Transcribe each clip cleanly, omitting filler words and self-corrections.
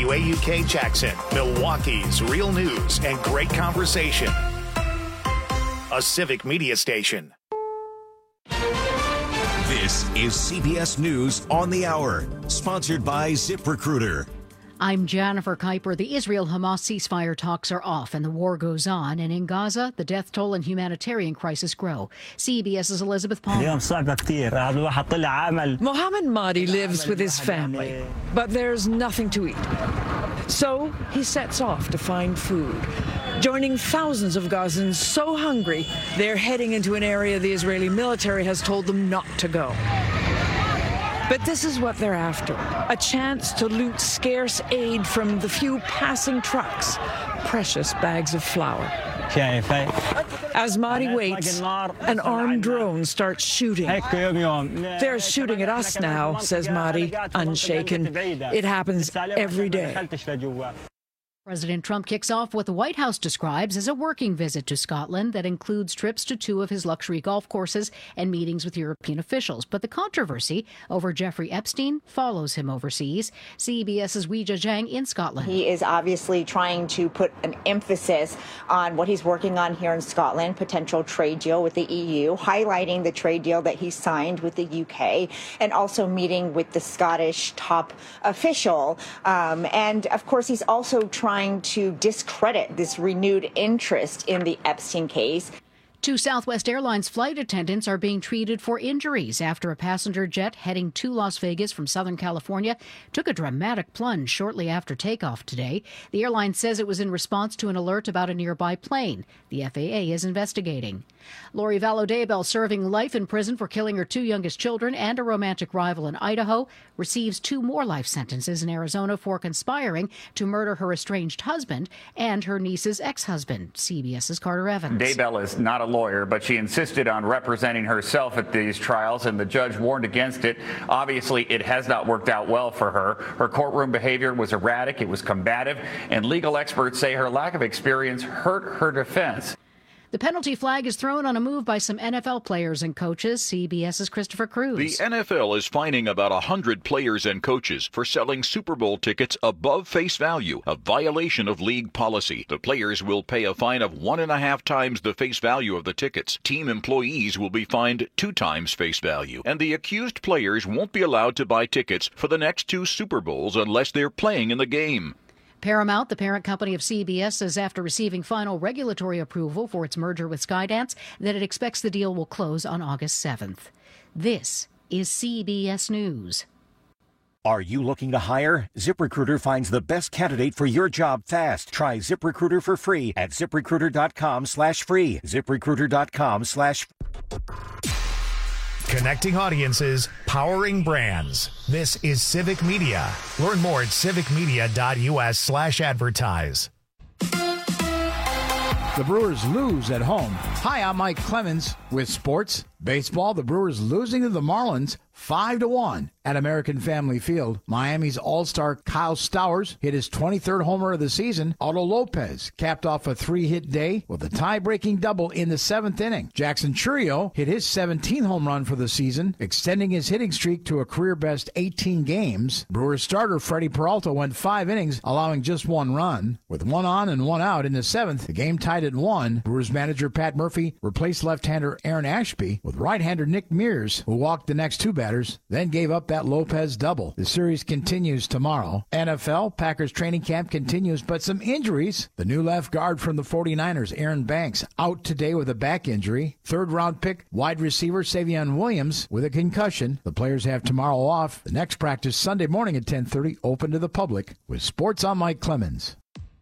WAUK Jackson, Milwaukee's real news and great conversation. A civic media station. This is CBS News on the Hour, sponsored by ZipRecruiter. I'm Jennifer Kuiper. The Israel-Hamas ceasefire talks are off and the war goes on. And in Gaza, the death toll and humanitarian crisis grow. CBS's Elizabeth Palmer. Mohammed Mahdi lives with his family, but there's nothing to eat. So he sets off to find food, joining thousands of Gazans so hungry they're heading into an area the Israeli military has told them not to go. But this is what they're after, a chance to loot scarce aid from the few passing trucks, precious bags of flour. As Mahdi waits, an armed drone starts shooting. They're shooting at us now, says Mahdi, unshaken. It happens every day. President Trump kicks off what the White House describes as a working visit to Scotland that includes trips to 2 of his luxury golf courses and meetings with European officials. But the controversy over Jeffrey Epstein follows him overseas. CBS's Weijia Zhang in Scotland. He is obviously trying to put an emphasis on what he's working on here in Scotland, potential trade deal with the EU, highlighting the trade deal that he signed with the UK, and also meeting with the Scottish top official. And of course, he's also trying to discredit this renewed interest in the Epstein case. 2 Southwest Airlines flight attendants are being treated for injuries after a passenger jet heading to Las Vegas from Southern California took a dramatic plunge shortly after takeoff today. The airline says it was in response to an alert about a nearby plane. The FAA is investigating. Lori Vallow Daybell, serving life in prison for killing her 2 youngest children and a romantic rival in Idaho, receives 2 more life sentences in Arizona for conspiring to murder her estranged husband and her niece's ex-husband. CBS's Carter Evans. Daybell is not a lawyer, but she insisted on representing herself at these trials, and the judge warned against it. Obviously, it has not worked out well for her. Her courtroom behavior was erratic, it was combative, and legal experts say her lack of experience hurt her defense. The penalty flag is thrown on a move by some NFL players and coaches. CBS's Christopher Cruz. The NFL is fining about 100 players and coaches for selling Super Bowl tickets above face value, a violation of league policy. The players will pay a fine of 1.5 times the face value of the tickets. Team employees will be fined 2 times face value. And the accused players won't be allowed to buy tickets for the next 2 Super Bowls unless they're playing in the game. Paramount, the parent company of CBS, says after receiving final regulatory approval for its merger with Skydance, that it expects the deal will close on August 7th. This is CBS News. Are you looking to hire? ZipRecruiter finds the best candidate for your job fast. Try ZipRecruiter for free at ZipRecruiter.com/free. ZipRecruiter.com/. Connecting audiences, powering brands. This is Civic Media. Learn more at civicmedia.us/advertise. The Brewers lose at home. Hi, I'm Mike Clemens with sports. Baseball, the Brewers losing to the Marlins 5-1 at American Family Field. Miami's all-star Kyle Stowers hit his 23rd homer of the season. Otto Lopez capped off a 3-hit day with a tie-breaking double in the 7th inning. Jackson Chourio hit his 17th home run for the season, extending his hitting streak to a career-best 18 games. Brewers starter Freddie Peralta went 5 innings, allowing just 1 run. With 1 on and 1 out in the 7th, the game tied at 1. Brewers manager Pat Murphy replaced left-hander Aaron Ashby with right-hander Nick Mears, who walked the next 2 batters, then gave up that Lopez double. The series continues tomorrow. NFL, Packers training camp continues, but some injuries. The new left guard from the 49ers, Aaron Banks, out today with a back injury. 3rd-round pick, wide receiver Savion Williams with a concussion. The players have tomorrow off. The next practice Sunday morning at 10:30, open to the public. With sports, I'm Mike Clemens.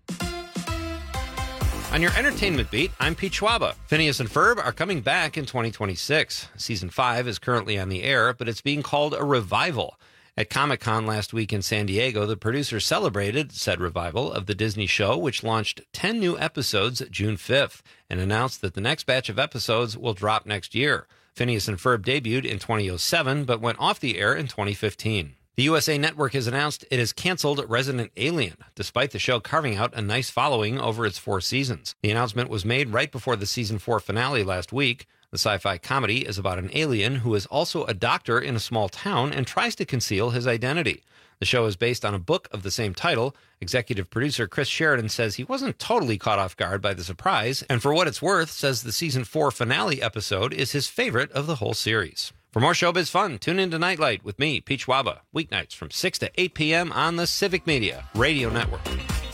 On your entertainment beat, I'm Pete Schwaba. Phineas and Ferb are coming back in 2026. Season 5 is currently on the air, but it's being called a revival. At Comic-Con last week in San Diego, the producers celebrated said revival of the Disney show, which launched 10 new episodes June 5th, and announced that the next batch of episodes will drop next year. Phineas and Ferb debuted in 2007, but went off the air in 2015. The USA Network has announced it has canceled Resident Alien, despite the show carving out a nice following over its 4 seasons. The announcement was made right before the season 4 finale last week. The sci-fi comedy is about an alien who is also a doctor in a small town and tries to conceal his identity. The show is based on a book of the same title. Executive producer Chris Sheridan says he wasn't totally caught off guard by the surprise, and for what it's worth, says the season 4 finale episode is his favorite of the whole series. For more showbiz fun, tune into Nightlight with me, Pete Schwaba, weeknights from 6 to 8 p.m. on the Civic Media Radio Network.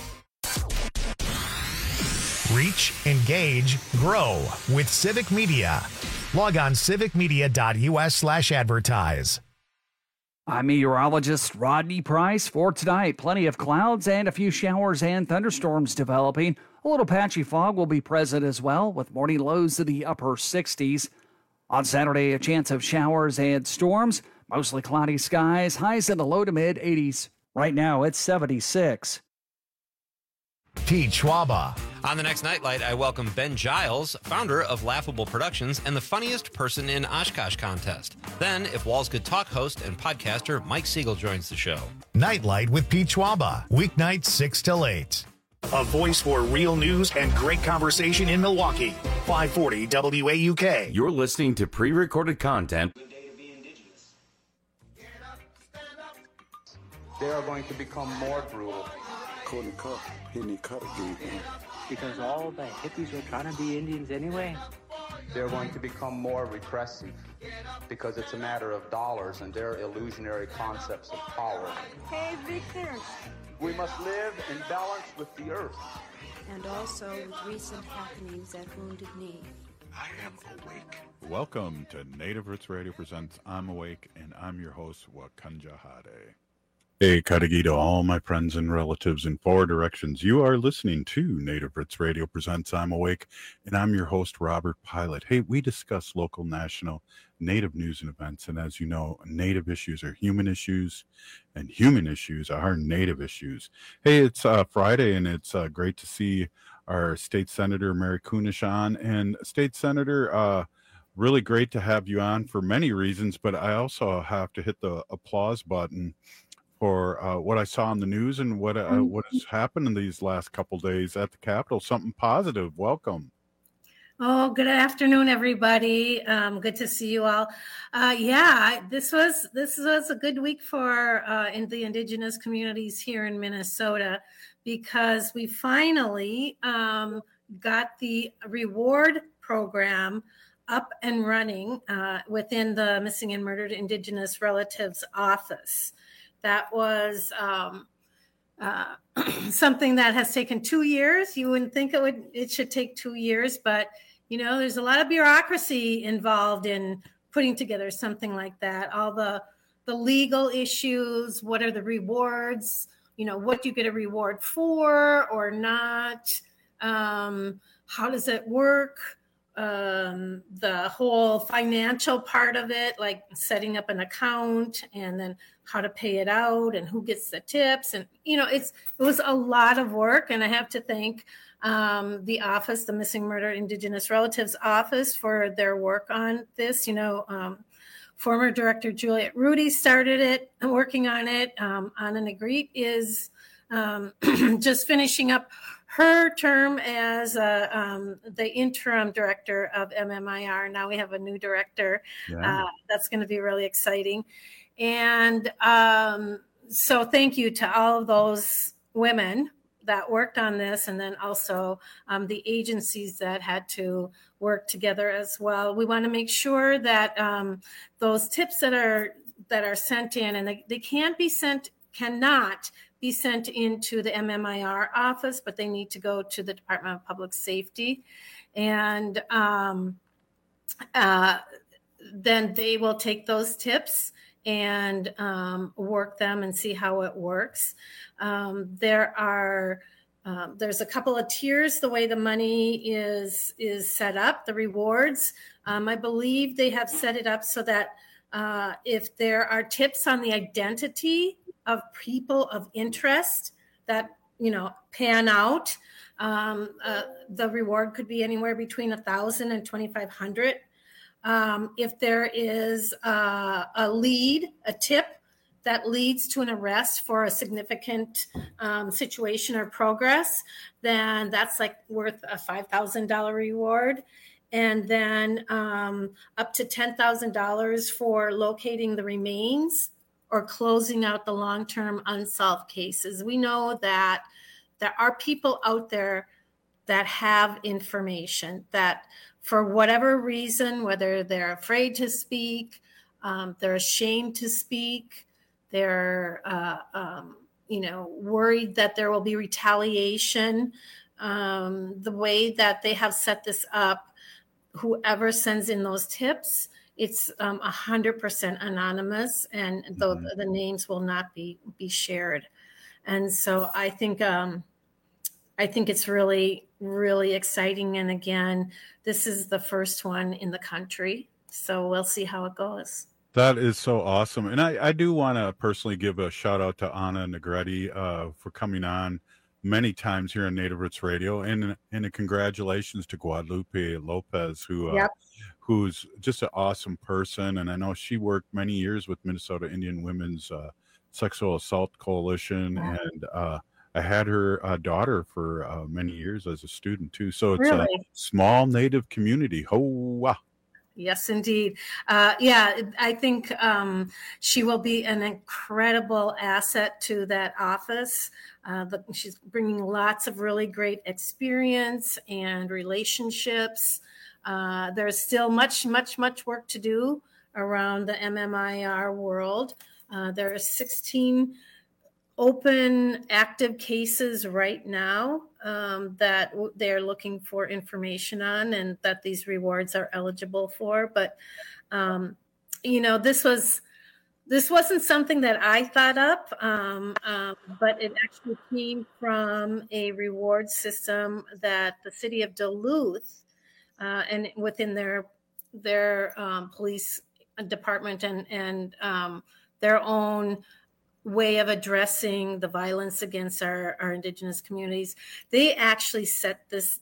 Reach, engage, grow with Civic Media. Log on civicmedia.us/advertise. I'm meteorologist Rodney Price. For tonight, plenty of clouds and a few showers and thunderstorms developing. A little patchy fog will be present as well, with morning lows in the upper 60s. On Saturday, a chance of showers and storms. Mostly cloudy skies, highs in the low to mid 80s. Right now, it's 76. Pete Schwaba. On the next Nightlight, I welcome Ben Giles, founder of Laughable Productions and the funniest person in Oshkosh contest. Then, If Walls Could Talk host and podcaster Mike Siegel joins the show. Nightlight with Pete Schwaba. Weeknights 6 till 8. A voice for real news and great conversation in Milwaukee. 540 WAUK. You're listening to pre-recorded content. They are going to become more brutal. Couldn't cut. He didn't cut again. Because all the hippies were trying to be Indians anyway. They're going to become more repressive because it's a matter of dollars and their illusionary concepts of power. Hey, Victor. We must live in balance with the earth. And also with recent happenings at Wounded Knee. I am awake. Welcome to Native Roots Radio presents I'm Awake, and I'm your host, Wakanja Hade. Hey, Kadagi to all my friends and relatives in 4 directions. You are listening to Native Roots Radio presents I'm Awake, and I'm your host, Robert Pilot. Hey, we discuss local, national, Native news and events, and as you know, Native issues are human issues, and human issues are Native issues. Hey, it's Friday, and it's great to see our State Senator Mary Kunesh on, and State Senator, really great to have you on for many reasons, but I also have to hit the applause button for what I saw in the news and what has happened in these last couple days at the Capitol. Something positive. Welcome. Oh, good afternoon, everybody. Good to see you all. This was a good week for in the Indigenous communities here in Minnesota, because we finally got the reward program up and running within the Missing and Murdered Indigenous Relatives Office. That was something that has taken 2 years. You wouldn't think it should take 2 years, but you know, there's a lot of bureaucracy involved in putting together something like that. All the legal issues, what are the rewards? You know, what do you get a reward for or not? How does it work? The whole financial part of it, like setting up an account and then how to pay it out and who gets the tips. And, you know, it was a lot of work. And I have to thank the office, the Missing Murder Indigenous Relatives Office, for their work on this. You know, former Director Juliet Rudy started it and working on it. Anna Negrete is just finishing up her term as the interim director of MMIR. Now we have a new director. Yeah. That's going to be really exciting. And so thank you to all of those women that worked on this, and then also the agencies that had to work together as well. We want to make sure that those tips that are sent in, and they cannot be sent into the MMIR office, but they need to go to the Department of Public Safety. And then they will take those tips and work them and see how it works. There's a couple of tiers the way the money is set up, the rewards. I believe they have set it up so that if there are tips on the identity of people of interest that, you know, pan out, the reward could be anywhere between $1,000 and $2,500. If there is a tip that leads to an arrest for a significant situation or progress, then that's like worth a $5,000 reward. And then up to $10,000 for locating the remains or closing out the long-term unsolved cases. We know that there are people out there that have information that, for whatever reason, whether they're afraid to speak, they're ashamed to speak, they're worried that there will be retaliation. The way that they have set this up, whoever sends in those tips, it's 100% anonymous, and the names will not be shared. And so I think it's really, really exciting. And again, this is the first one in the country, so we'll see how it goes. That is so awesome. And I do want to personally give a shout out to Anna Negretti for coming on many times here on Native Roots Radio, and a congratulations to Guadalupe Lopez, who's just an awesome person. And I know she worked many years with Minnesota Indian Women's Sexual Assault Coalition, and I had her daughter for many years as a student too. So it's a small Native community. Ho-wah. Yes, indeed. I think she will be an incredible asset to that office. She's bringing lots of really great experience and relationships. There's still much, much, much work to do around the MMIR world. There are 16 open active cases right now that they're looking for information on, and that these rewards are eligible for. But this wasn't something that I thought up, but it actually came from a reward system that the city of Duluth and within their police department and their own way of addressing the violence against our Indigenous communities. They actually set this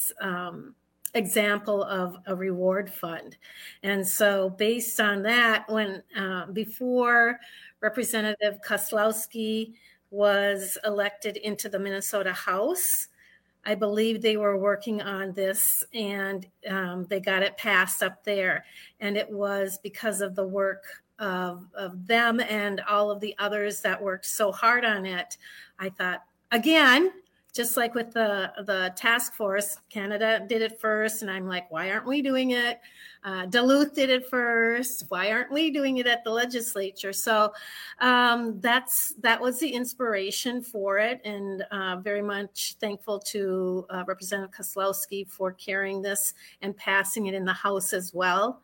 example of a reward fund. And so based on that, when before Representative Koslowski was elected into the Minnesota House, I believe they were working on this, and they got it passed up there. And it was because of the work of them and all of the others that worked so hard on it. I thought, again, just like with the task force, Canada did it first, and I'm like, why aren't we doing it? Duluth did it first. Why aren't we doing it at the legislature? So that was the inspiration for it, and very much thankful to Representative Koslowski for carrying this and passing it in the House as well.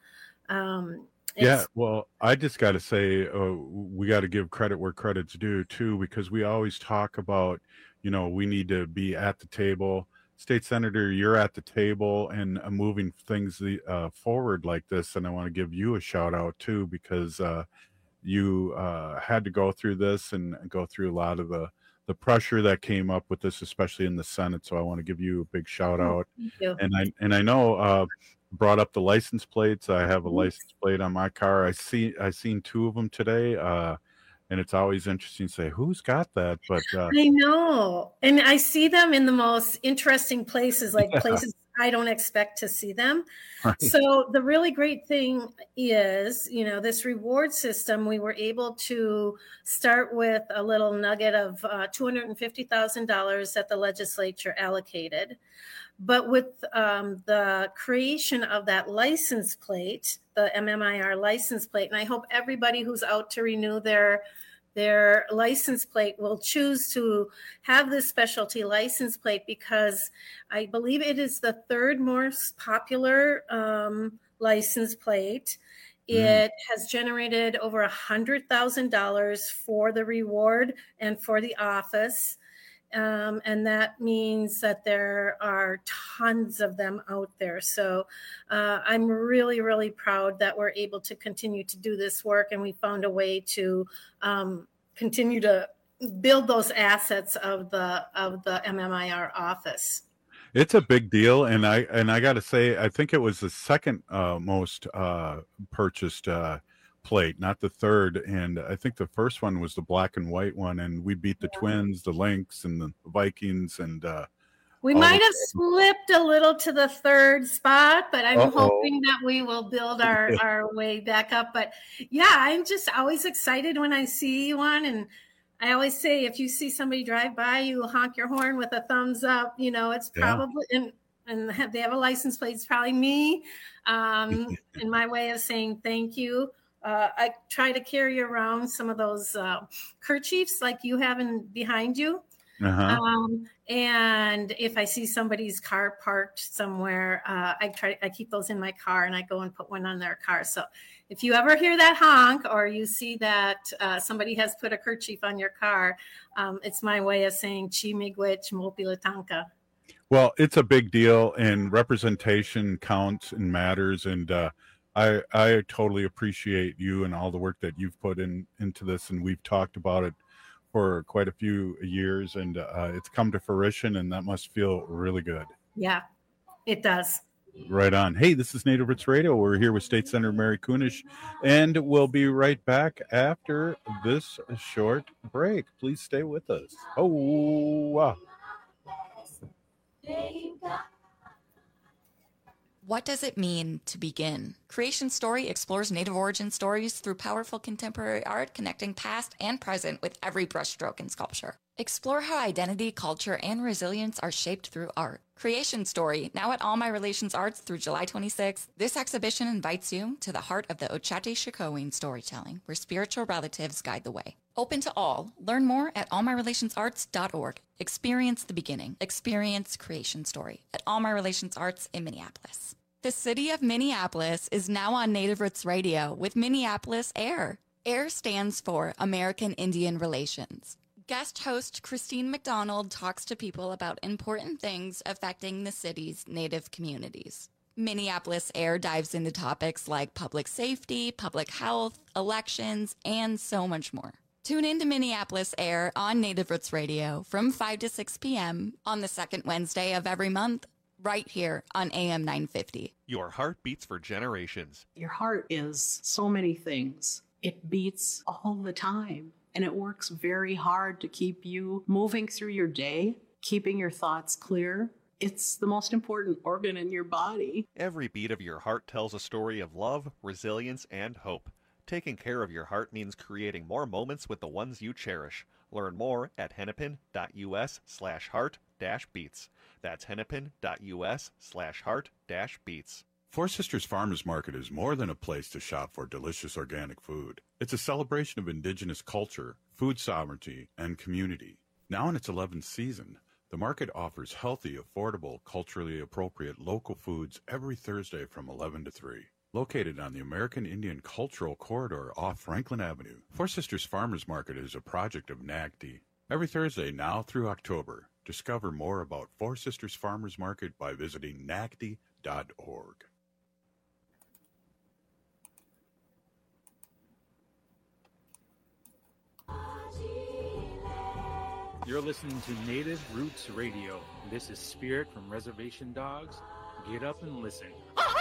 Yeah, well, I just got to say, we got to give credit where credit's due, too, because we always talk about, we need to be at the table. State Senator, you're at the table and moving things forward like this. And I want to give you a shout out, too, because you had to go through this and go through a lot of the pressure that came up with this, especially in the Senate. So I want to give you a big shout out. Thank you. And I know brought up the license plates. I have a license plate on my car. I seen two of them today, and it's always interesting to say who's got that. But I know, and I see them in the most interesting places, like places I don't expect to see them. Right. So the really great thing is, this reward system, we were able to start with a little nugget of $250,000 that the legislature allocated. But with the creation of that license plate, the MMIR license plate, and I hope everybody who's out to renew their license plate will choose to have this specialty license plate, because I believe it is the third most popular license plate. It has generated over $100,000 for the reward and for the office. And that means that there are tons of them out there. So I'm really, really proud that we're able to continue to do this work, and we found a way to continue to build those assets of the MMIR office. It's a big deal, and I got to say, I think it was the second most purchased plate, not the third. And I think the first one was the black and white one, and we beat the Twins, the Lynx, and the Vikings, and We might have slipped a little to the third spot, but I'm hoping that we will build our way back up. But yeah, I'm just always excited when I see one. And I always say, if you see somebody drive by, you honk your horn with a thumbs up. You know, it's probably, and they have a license plate. It's probably me. In my way of saying thank you. I try to carry around some of those kerchiefs like you have behind you. And if I see somebody's car parked somewhere, I keep those in my car and I go and put one on their car. So if you ever hear that honk or you see that somebody has put a kerchief on your car, it's my way of saying chi miigwech mopilatanka. Well, it's a big deal, and representation counts and matters. And I totally appreciate you and all the work that you've put into this, and we've talked about it for quite a few years, and it's come to fruition, and that must feel really good. Yeah, it does. Right on. Hey, this is Native Roots Radio. We're here with State Senator Mary Kunesh, and we'll be right back after this short break. Please stay with us. What does it mean to begin? Creation Story explores Native origin stories through powerful contemporary art, connecting past and present with every brushstroke in sculpture. Explore how identity, culture, and resilience are shaped through art. Creation Story, now at All My Relations Arts through July 26th. This exhibition invites you to the heart of the Ochate-Shikowin storytelling, where spiritual relatives guide the way. Open to all. Learn more at allmyrelationsarts.org. Experience the beginning. Experience Creation Story at All My Relations Arts in Minneapolis. The city of Minneapolis is now on Native Roots Radio with Minneapolis AIR. AIR stands for American Indian Relations. Guest host Christine McDonald talks to people about important things affecting the city's Native communities. Minneapolis AIR dives into topics like public safety, public health, elections, and so much more. Tune in to Minneapolis AIR on Native Roots Radio from 5 to 6 p.m. on the second Wednesday of every month, right here on AM 950. Your heart beats for generations. Your heart is so many things. It beats all the time, and it works very hard to keep you moving through your day, keeping your thoughts clear. It's the most important organ in your body. Every beat of your heart tells a story of love, resilience, and hope. Taking care of your heart means creating more moments with the ones you cherish. Learn more at hennepin.us/heart-beats. That's hennepin.us/heart-beats. Four Sisters Farmers Market is more than a place to shop for delicious organic food. It's a celebration of indigenous culture, food sovereignty, and community. Now in its 11th season, the market offers healthy, affordable, culturally appropriate local foods every Thursday from 11 to 3. Located on the American Indian Cultural Corridor off Franklin Avenue, Four Sisters Farmers Market is a project of NAGD. Every Thursday now through October, discover more about Four Sisters Farmers Market by visiting nagd.org. You're listening to Native Roots Radio. This is Spirit from Reservation Dogs. Get up and listen.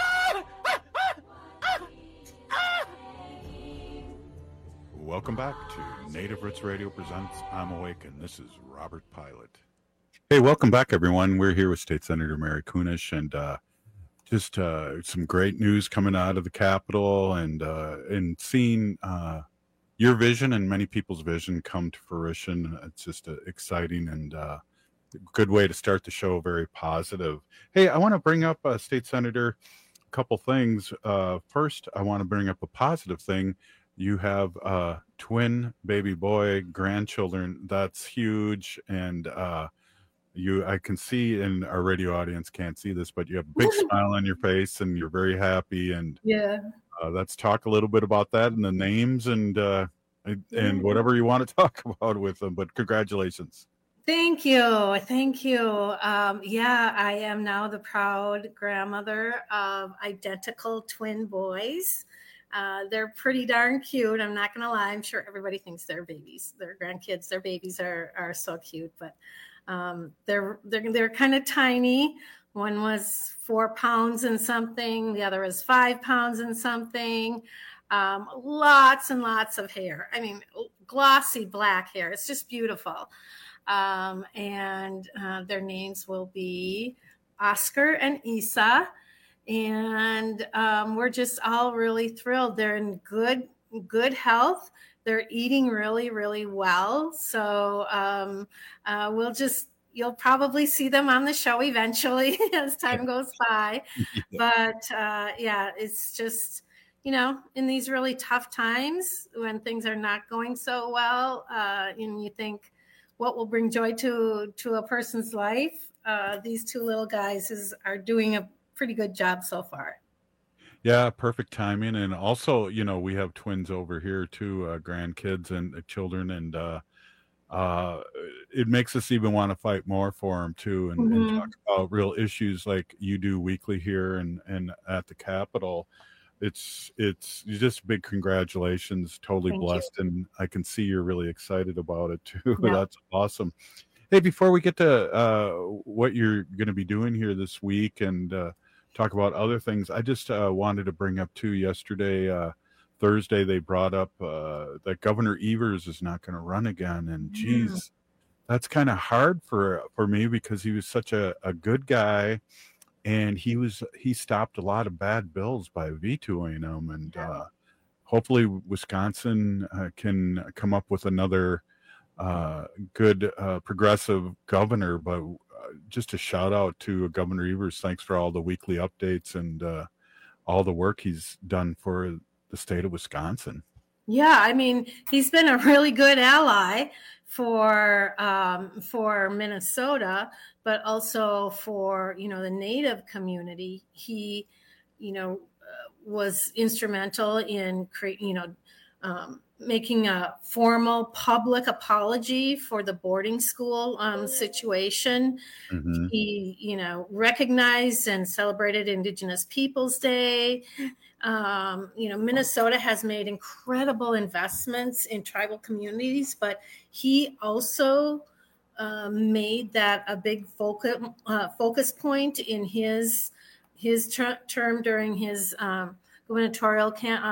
Welcome back to Native Roots Radio presents I'm Awake, and this is Robert Pilot. Hey, welcome back, everyone. We're here with State Senator Mary Kunesh, and just some great news coming out of the Capitol, and seeing your vision and many people's vision come to fruition. It's just exciting and a good way to start the show. Very positive. Hey, I want to bring up, State Senator, a couple things. First, I want to bring up a positive thing. You have twin baby boy grandchildren. That's huge. And I can see, and our radio audience can't see this, but you have a big smile on your face and you're very happy. And yeah, let's talk a little bit about that and the names and whatever you want to talk about with them. But congratulations. Thank you. Thank you. Yeah, I am now the proud grandmother of identical twin boys. They're pretty darn cute. I'm not going to lie. I'm sure everybody thinks they're babies. Their grandkids, their babies are so cute, but they're kind of tiny. One was 4 pounds and something. The other was 5 pounds and something. Lots and lots of hair. I mean, glossy black hair. It's just beautiful. and their names will be Oscar and Isa. And we're just all really thrilled. They're in good health. They're eating really, really well. So you'll probably see them on the show eventually as time goes by. But it's just, in these really tough times when things are not going so well, and you think, what will bring joy to a person's life? These two little guys are doing a pretty good job so far. Yeah, perfect timing. And also, we have twins over here too, grandkids and children, and it makes us even want to fight more for them too, and talk about real issues like you do weekly here and at the Capitol. It's just big congratulations. Totally Thank blessed, you. and I can see you're really excited about it too. Yeah. That's awesome. Hey, before we get to what you're going to be doing here this week and talk about other things, I just wanted to bring up too, yesterday, Thursday, they brought up that Governor Evers is not going to run again. And geez, that's kind of hard for me because he was such a good guy, and he stopped a lot of bad bills by vetoing them. And hopefully Wisconsin can come up with another good progressive governor. But just a shout out to Governor Evers. Thanks for all the weekly updates and all the work he's done for the state of Wisconsin. Yeah, I mean, he's been a really good ally for Minnesota, but also for the Native community. He was instrumental in making a formal public apology for the boarding school situation. Mm-hmm. He, recognized and celebrated Indigenous Peoples Day. Minnesota has made incredible investments in tribal communities, but he also made that a big focus point in his term during his gubernatorial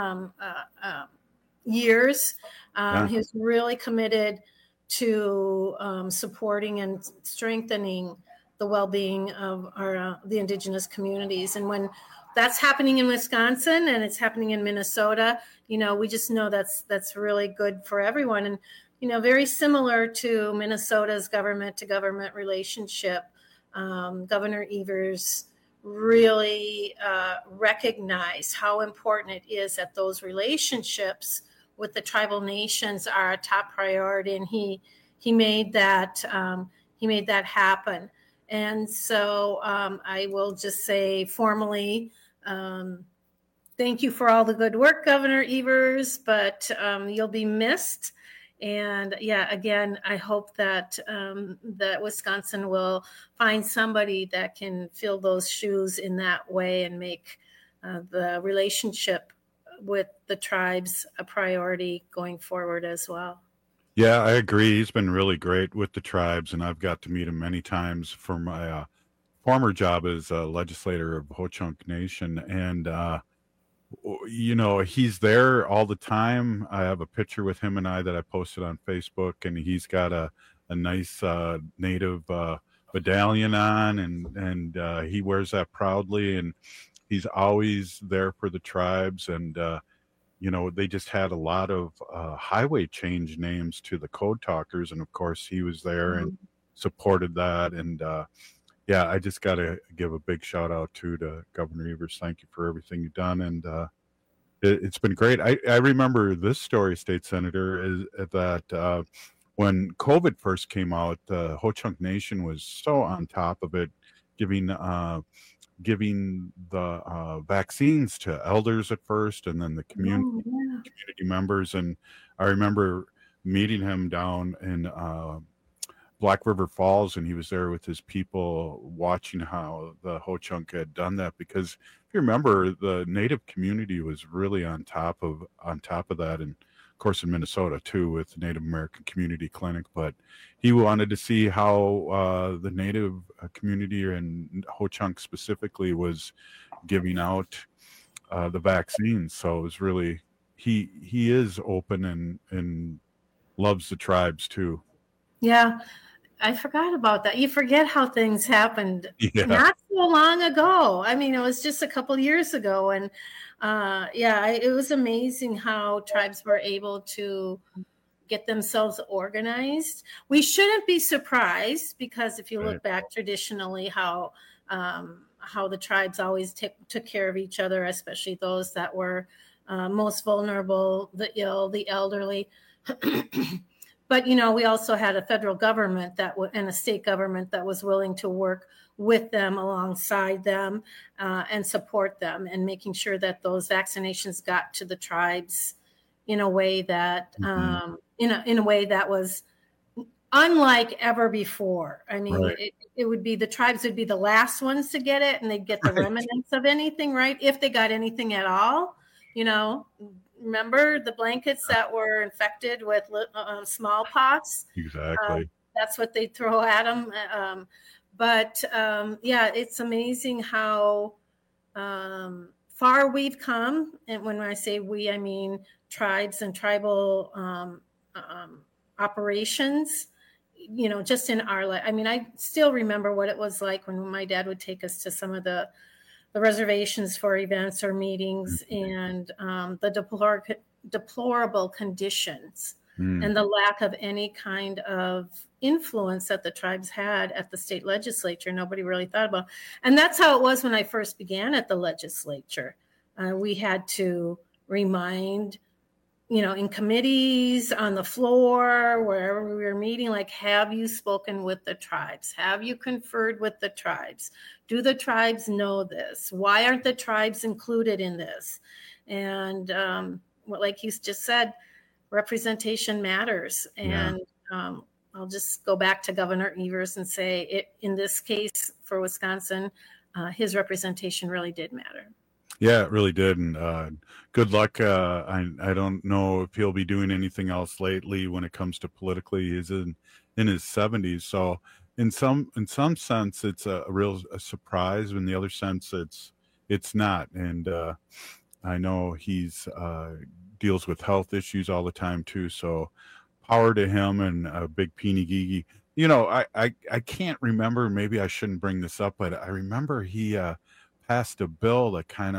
years. He was really committed to supporting and strengthening the well-being of the Indigenous communities. And when that's happening in Wisconsin and it's happening in Minnesota, we just know that's really good for everyone. And, very similar to Minnesota's government-to-government relationship, Governor Evers really recognized how important it is that those relationships with the tribal nations are a top priority, and he made that happen. And so I will just say formally, thank you for all the good work, Governor Evers, but you'll be missed. And again, I hope that that Wisconsin will find somebody that can fill those shoes in that way and make the relationship with the tribes a priority going forward as well. Yeah, I agree. He's been really great with the tribes, and I've got to meet him many times for my former job as a legislator of Ho-Chunk Nation. And, he's there all the time. I have a picture with him and I that I posted on Facebook, and he's got a nice native medallion on, and he wears that proudly, and he's always there for the tribes. And, they just had a lot of highway change names to the code talkers. And of course he was there and supported that. And I just got to give a big shout out to Governor Evers. Thank you for everything you've done. And it's been great. I remember this story, State Senator, is that when COVID first came out, the Ho-Chunk Nation was so on top of it, giving the vaccines to elders at first, and then the community members. And I remember meeting him down in Black River Falls, and he was there with his people watching how the Ho-Chunk had done that. Because if you remember, the Native community was really on top of that, and of course in Minnesota too with the Native American Community Clinic. But he wanted to see how the Native community and Ho-Chunk specifically was giving out the vaccines. So it was really, he is open and loves the tribes too. Yeah. I forgot about that. You forget how things happened not so long ago. I mean, it was just a couple years ago. And it was amazing how tribes were able to get themselves organized. We shouldn't be surprised, because if you look back traditionally, how the tribes always took care of each other, especially those that were most vulnerable, the ill, the elderly. But, we also had a federal government and a state government that was willing to work with them, alongside them, and support them, and making sure that those vaccinations got to the tribes in a way that in a way that was unlike ever before. I mean, it would be, the tribes would be the last ones to get it, and they'd get the remnants of anything, right? If they got anything at all, remember the blankets that were infected with smallpox? Exactly. That's what they throw at them. It's amazing how far we've come. And when I say we, I mean tribes and tribal operations, just in our life. I mean, I still remember what it was like when my dad would take us to some of the reservations for events or meetings, and the deplorable conditions and the lack of any kind of influence that the tribes had at the state legislature. Nobody really thought about. And that's how it was when I first began at the legislature. We had to remind, in committees, on the floor, wherever we were meeting, like, have you spoken with the tribes? Have you conferred with the tribes? Do the tribes know this? Why aren't the tribes included in this? And like you just said, representation matters. And I'll just go back to Governor Evers and say, in this case for Wisconsin, his representation really did matter. Yeah, it really did. And good luck. I don't know if he'll be doing anything else lately when it comes to politically. He's in his 70s. So in some sense, it's a real surprise. In the other sense, it's not. And I know he's deals with health issues all the time too. So power to him, and a big Peeny Gigi. I can't remember. Maybe I shouldn't bring this up, but I remember he passed a bill that kind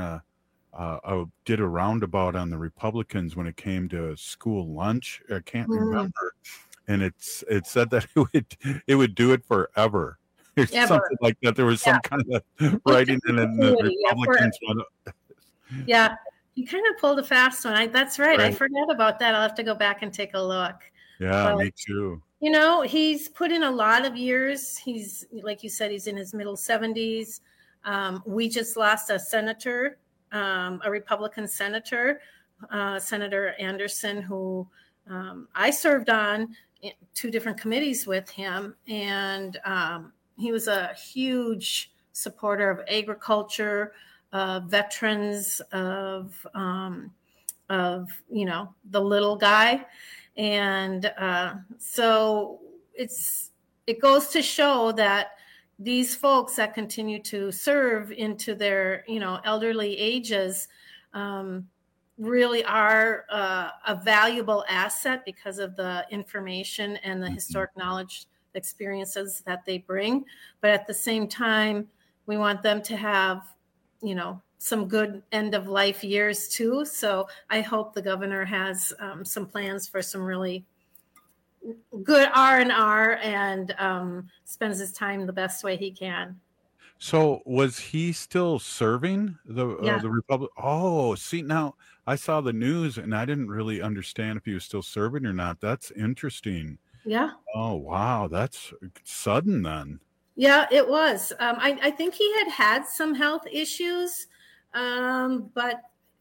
of did a roundabout on the Republicans when it came to school lunch. I can't remember, and it said that it would do it forever. Something like that. There was some kind of writing in the Republicans one. Yeah, you kind of pulled a fast one. That's right. I forgot about that. I'll have to go back and take a look. Yeah, me too. He's put in a lot of years. He's, like you said, he's in his middle 70s. We just lost a senator, a Republican senator, Senator Anderson, who I served on 2 different committees with him. And he was a huge supporter of agriculture, veterans, of the little guy. And so it goes to show that these folks that continue to serve into their, elderly ages really are a valuable asset because of the information and the historic knowledge, experiences that they bring. But at the same time, we want them to have, some good end of life years too. So I hope the governor has some plans for some really good R&R and spends his time the best way he can. So was he still serving the Republic? Oh, see, now I saw the news and I didn't really understand if he was still serving or not. That's interesting. Yeah. Oh, wow. That's sudden then. Yeah, it was. I think he had some health issues, but,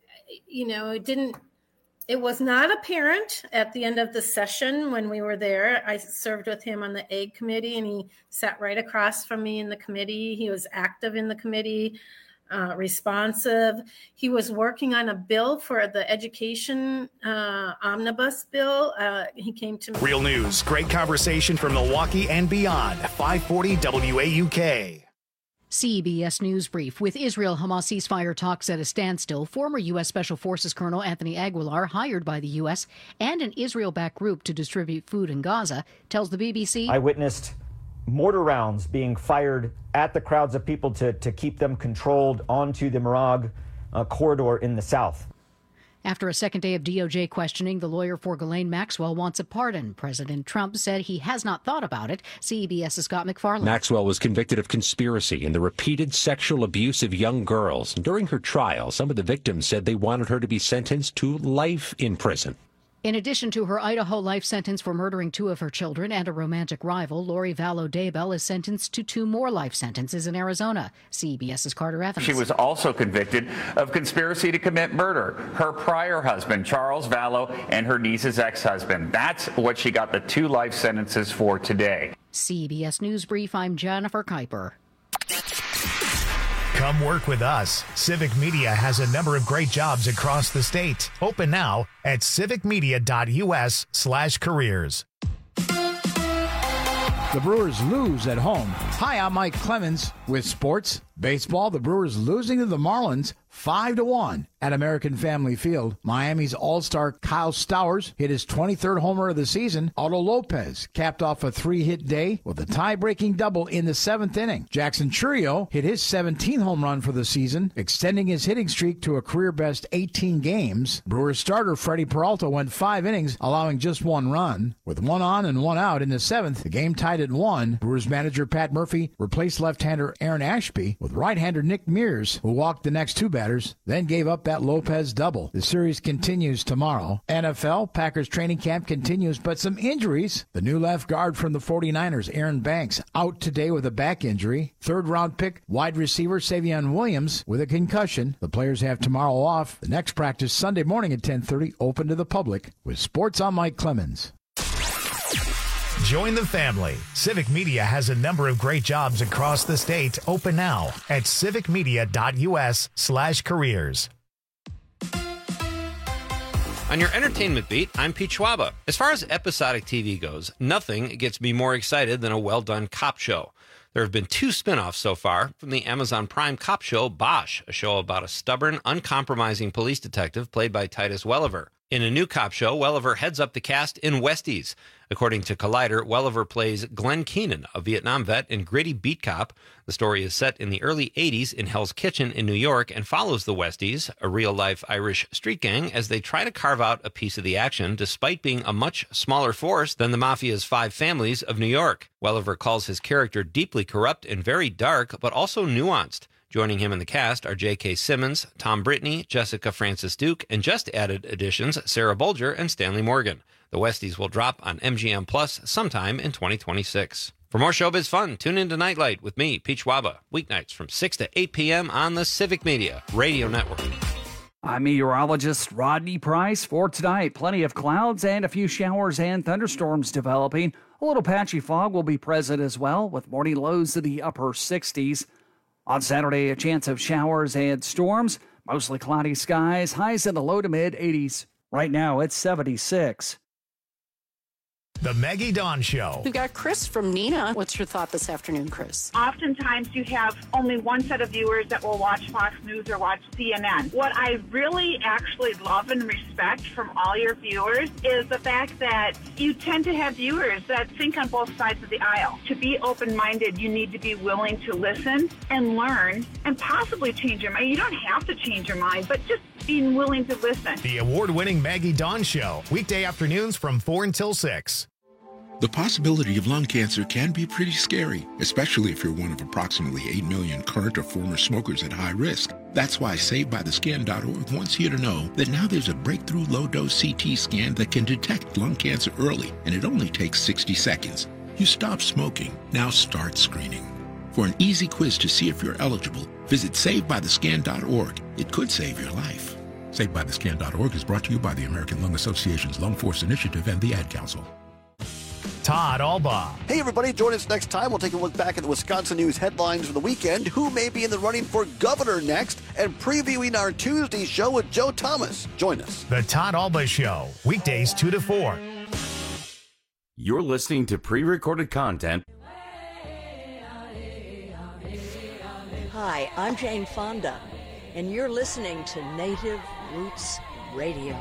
it was not apparent at the end of the session when we were there. I served with him on the Ag Committee, and he sat right across from me in the committee. He was active in the committee, responsive. He was working on a bill for the education omnibus bill. He came to me. Real news, great conversation from Milwaukee and beyond. 540 WAUK. CBS News Brief. With Israel-Hamas ceasefire talks at a standstill, former U.S. Special Forces Colonel Anthony Aguilar, hired by the U.S. and an Israel-backed group to distribute food in Gaza, tells the BBC, I witnessed mortar rounds being fired at the crowds of people to keep them controlled onto the Morag corridor in the south. After a second day of DOJ questioning, the lawyer for Ghislaine Maxwell wants a pardon. President Trump said he has not thought about it. CBS's Scott McFarland. Maxwell was convicted of conspiracy and the repeated sexual abuse of young girls. During her trial, some of the victims said they wanted her to be sentenced to life in prison. In addition to her Idaho life sentence for murdering 2 of her children and a romantic rival, Lori Vallow Daybell is sentenced to 2 more life sentences in Arizona. CBS's Carter Evans. She was also convicted of conspiracy to commit murder. Her prior husband, Charles Vallow, and her niece's ex-husband. That's what she got the 2 life sentences for today. CBS News Brief, I'm Jennifer Kuiper. Come work with us. Civic Media has a number of great jobs across the state. Open now at civicmedia.us/careers. The Brewers lose at home. Hi, I'm Mike Clemens with sports. Baseball, the Brewers losing to the Marlins 5-1 at American Family Field. Miami's all-star Kyle Stowers hit his 23rd homer of the season. Otto Lopez capped off a 3-hit day with a tie-breaking double in the 7th inning. Jackson Chourio hit his 17th home run for the season, extending his hitting streak to a career-best 18 games. Brewers starter Freddie Peralta went 5 innings, allowing just 1 run. With 1 on and 1 out in the 7th, the game tied at 1. Brewers manager Pat Murphy replaced left-hander Aaron Ashby with right-hander Nick Mears, who walked the next 2 batters, then gave up that Lopez double. The series continues tomorrow. NFL, Packers training camp continues, but some injuries. The new left guard from the 49ers, Aaron Banks, out today with a back injury. 3rd-round pick, wide receiver Savion Williams with a concussion. The players have tomorrow off. The next practice Sunday morning at 10:30, open to the public. With sports, I'm Mike Clemens. Join the family. Civic Media has a number of great jobs across the state. Open now at civicmedia.us/careers. On your entertainment beat, I'm Pete Schwaba. As far as episodic TV goes, nothing gets me more excited than a well-done cop show. There have been 2 spin-offs so far from the Amazon Prime cop show Bosch, a show about a stubborn, uncompromising police detective played by Titus Welliver. In a new cop show, Welliver heads up the cast in Westies. According to Collider, Welliver plays Glenn Keenan, a Vietnam vet and gritty beat cop. The story is set in the early 80s in Hell's Kitchen in New York and follows the Westies, a real-life Irish street gang, as they try to carve out a piece of the action despite being a much smaller force than the Mafia's 5 families of New York. Welliver calls his character deeply corrupt and very dark, but also nuanced. Joining him in the cast are J.K. Simmons, Tom Brittney, Jessica Francis Duke, and just added additions Sarah Bolger and Stanley Morgan. The Westies will drop on MGM Plus sometime in 2026. For more showbiz fun, tune in to Nightlight with me, Pete Schwaba, weeknights from 6 to 8 p.m. on the Civic Media Radio Network. I'm meteorologist Rodney Price. For tonight, plenty of clouds and a few showers and thunderstorms developing. A little patchy fog will be present as well, with morning lows in the upper 60s. On Saturday, a chance of showers and storms, mostly cloudy skies, highs in the low to mid 80s. Right now, it's 76. The Maggie Dawn Show. We've got Chris from Neenah. What's your thought this afternoon, Chris? Oftentimes you have only one set of viewers that will watch Fox News or watch CNN. What I really actually love and respect from all your viewers is the fact that you tend to have viewers that think on both sides of the aisle. To be open-minded, you need to be willing to listen and learn and possibly change your mind. You don't have to change your mind, but just being willing to listen. The award-winning Maggie Dawn Show, weekday afternoons from 4 until 6. The possibility of lung cancer can be pretty scary, especially if you're one of approximately 8 million current or former smokers at high risk. That's why SaveByTheScan.org wants you to know that now there's a breakthrough low-dose CT scan that can detect lung cancer early, and it only takes 60 seconds. You stop smoking, now start screening. For an easy quiz to see if you're eligible, visit SaveByTheScan.org. It could save your life. SaveByTheScan.org is brought to you by the American Lung Association's Lung Force Initiative and the Ad Council. Todd Alba. Hey, everybody. Join us next time. We'll take a look back at the Wisconsin news headlines for the weekend, who may be in the running for governor next, and previewing our Tuesday show with Joe Thomas. Join us. The Todd Alba Show, weekdays 2 to 4. You're listening to pre-recorded content. Hi, I'm Jane Fonda, and you're listening to Native Roots Radio.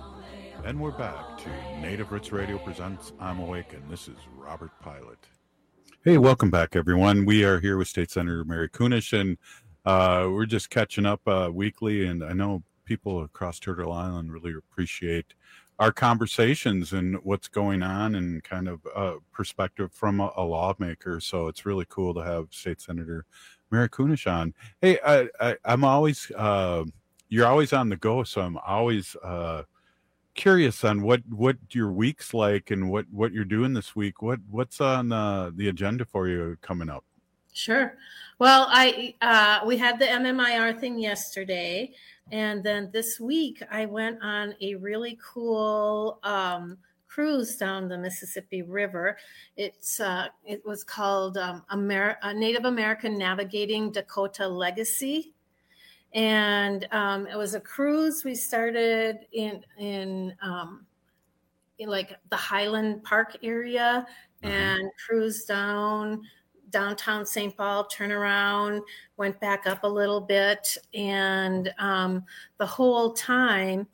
And we're back to Native Roots Radio presents I'm Awake, and this is Robert Pilot. Hey, welcome back, everyone. We are here with State Senator Mary Kunesh, and we're just catching up weekly, and I know people across Turtle Island really appreciate our conversations and what's going on and kind of perspective from a lawmaker. So it's really cool to have State Senator Mary Kunesh on. Hey, I'm always, you're always on the go, so I'm always curious on what your week's like and what you're doing this week. What's on the agenda for you coming up? Sure. Well, we had the MMIR thing yesterday, and then this week I went on a really cool cruise down the Mississippi River. It was called Native American Navigating Dakota Legacy. And it was a cruise. We started in like the Highland Park area and cruised downtown St. Paul, turn around, went back up a little bit. And the whole time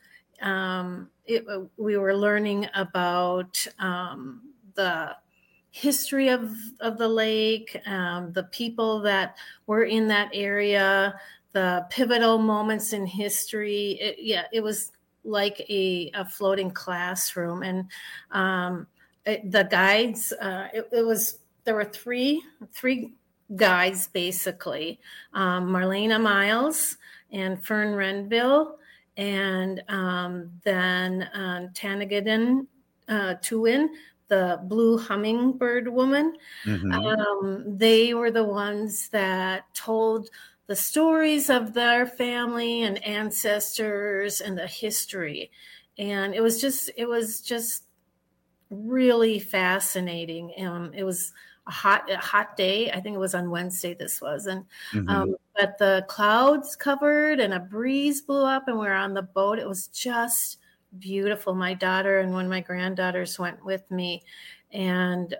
we were learning about the history of the lake, the people that were in that area, the pivotal moments in history. It was like a floating classroom. And the guides, there were three guides, basically, Marlena Miles and Fern Renville, and then Tanagadin Tuwin, the blue hummingbird woman. They were the ones that told the stories of their family and ancestors and the history. And it was just really fascinating. It was a hot day. I think it was on Wednesday this was. And but the clouds covered and a breeze blew up and we were on the boat. It was just beautiful. My daughter and one of my granddaughters went with me. And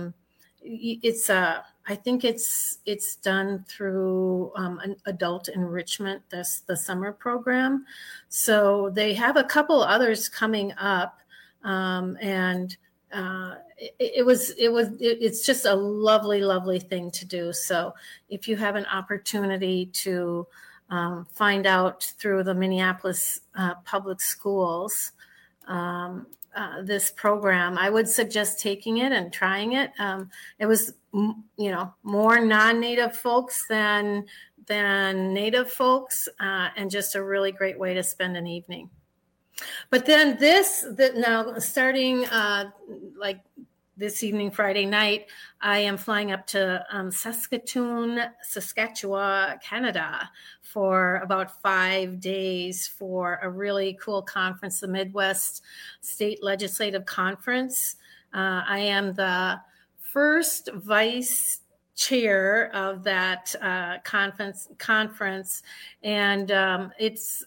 I think it's done through an adult enrichment, the summer program. So they have a couple others coming up, and it's just a lovely, lovely thing to do. So if you have an opportunity to find out through the Minneapolis public schools, this program, I would suggest taking it and trying it. It was, more non-native folks than native folks, and just a really great way to spend an evening. But then now starting like this evening, Friday night, I am flying up to Saskatoon, Canada for about 5 days for a really cool conference, the Midwest State Legislative Conference. I am the first vice chair of that conference, and it's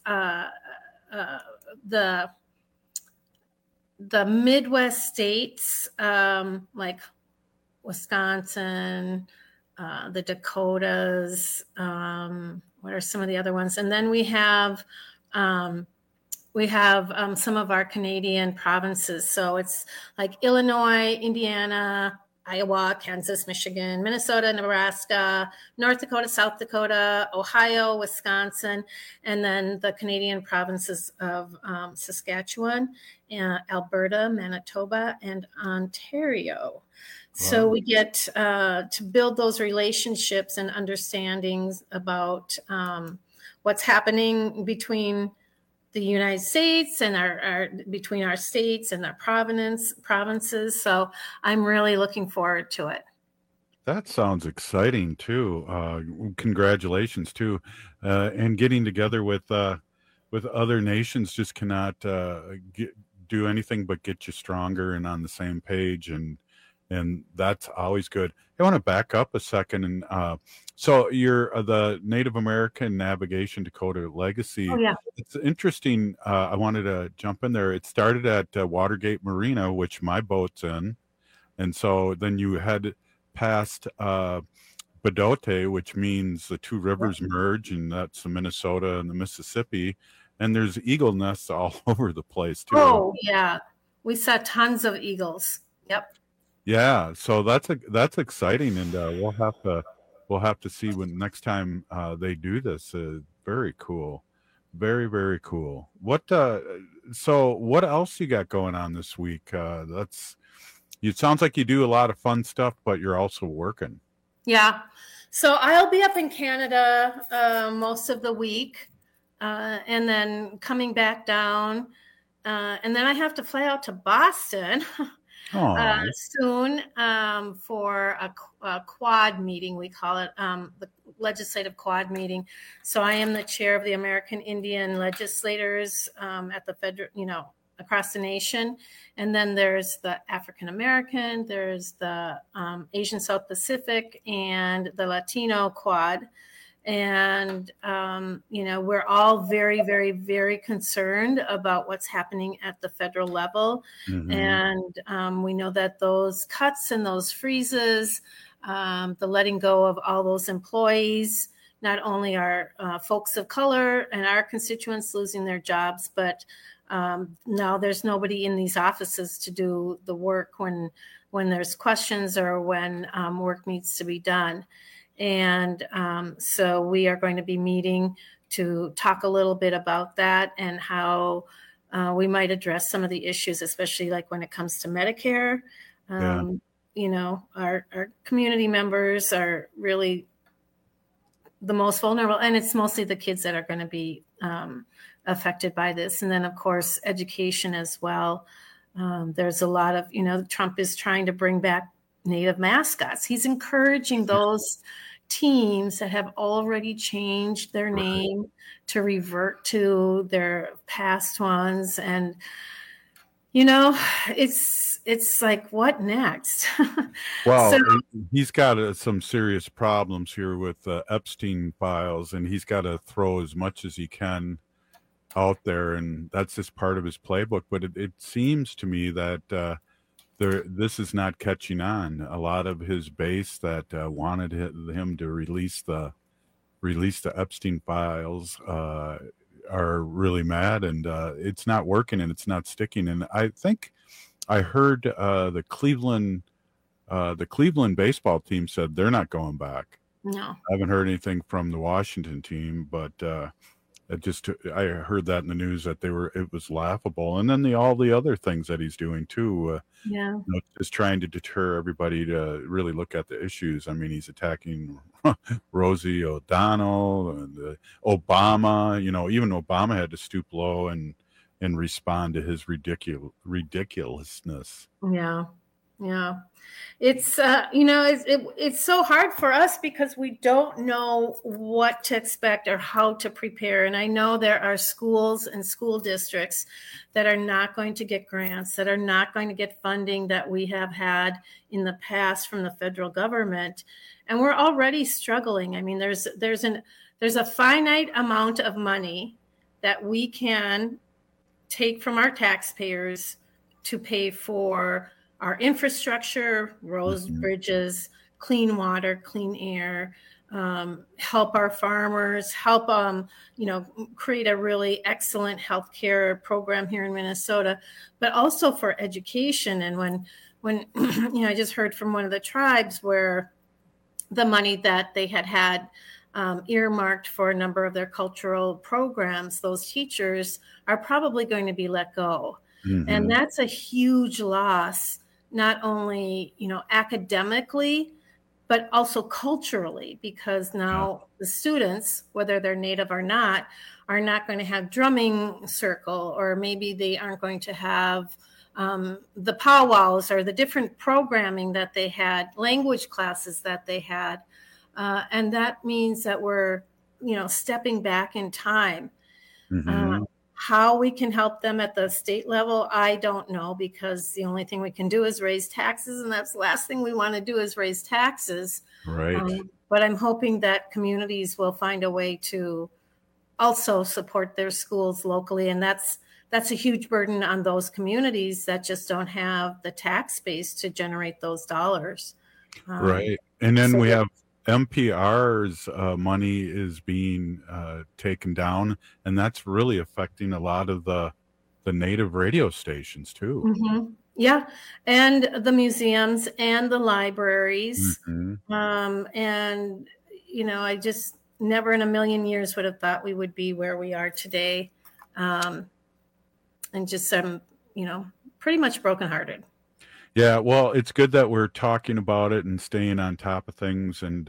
the Midwest states, like Wisconsin, the Dakotas, what are some of the other ones? And then we have some of our Canadian provinces. So it's like Illinois, Indiana, Iowa, Kansas, Michigan, Minnesota, Nebraska, North Dakota, South Dakota, Ohio, Wisconsin, and then the Canadian provinces of Saskatchewan, Alberta, Manitoba, and Ontario. Wow. So we get to build those relationships and understandings about what's happening between the United States and between our states and our provinces. So I'm really looking forward to it. That sounds exciting too. Congratulations too. And getting together with other nations just cannot do anything but get you stronger and on the same page. And that's always good. I want to back up a second. And so you're the Native American Navigation Dakota Legacy. Oh, yeah. It's interesting. I wanted to jump in there. It started at Watergate Marina, which my boat's in. And so then you head past Bedote, which means the two rivers merge, and that's the Minnesota and the Mississippi. And there's eagle nests all over the place, too. Oh, yeah. We saw tons of eagles. Yep. Yeah, so that's exciting, and we'll have to see when next time they do this. Very cool, very very cool. So what else you got going on this week? It sounds like you do a lot of fun stuff, but you're also working. Yeah, so I'll be up in Canada most of the week, and then coming back down, and then I have to fly out to Boston. Soon for a quad meeting, we call it, the legislative quad meeting. So I am the chair of the American Indian legislators at the federal, across the nation. And then there's the African American, there's the Asian South Pacific, and the Latino quad. And, we're all very, very, very concerned about what's happening at the federal level. Mm-hmm. And we know that those cuts and those freezes, the letting go of all those employees, not only are folks of color and our constituents losing their jobs, but now there's nobody in these offices to do the work when there's questions or when work needs to be done. And so we are going to be meeting to talk a little bit about that and how we might address some of the issues, especially like when it comes to Medicare. Our community members are really the most vulnerable, and it's mostly the kids that are going to be affected by this. And then, of course, education as well. There's a lot of, Trump is trying to bring back Native mascots. He's encouraging those teams that have already changed their name to revert to their past ones. And, it's like, what next? Well, he's got some serious problems here with Epstein files, and he's got to throw as much as he can out there. And that's just part of his playbook. But it seems to me that this is not catching on. A lot of his base that wanted him to release the Epstein files are really mad, and it's not working and it's not sticking. And I think I heard the Cleveland baseball team said they're not going back. No, I haven't heard anything from the Washington team, but I heard that in the news that it was laughable. And then all the other things that he's doing too, just trying to deter everybody to really look at the issues. I mean, he's attacking Rosie O'Donnell and Obama. Even Obama had to stoop low and respond to his ridiculousness. Yeah. It's it's so hard for us because we don't know what to expect or how to prepare. And I know there are schools and school districts that are not going to get grants, that are not going to get funding that we have had in the past from the federal government, and we're already struggling. I mean, there's a finite amount of money that we can take from our taxpayers to pay for our infrastructure, roads, bridges, clean water, clean air, help our farmers, help create a really excellent healthcare program here in Minnesota, but also for education. And when I just heard from one of the tribes where the money that they had earmarked for a number of their cultural programs, those teachers are probably going to be let go. Mm-hmm. And that's a huge loss, not only, academically, but also culturally, because now the students, whether they're Native or not, are not going to have drumming circle, or maybe they aren't going to have the powwows or the different programming that they had, language classes that they had. And that means that we're, stepping back in time. Mm-hmm. How we can help them at the state level, I don't know, because the only thing we can do is raise taxes, and that's the last thing we want to do is raise taxes. Right. But I'm hoping that communities will find a way to also support their schools locally, and that's a huge burden on those communities that just don't have the tax base to generate those dollars. Right. And then we have NPR's money is being taken down, and that's really affecting a lot of the Native radio stations too. Mm-hmm. Yeah, and the museums and the libraries. Mm-hmm. And, I just never in a million years would have thought we would be where we are today. And just, pretty much brokenhearted. Yeah, well, it's good that we're talking about it and staying on top of things. And,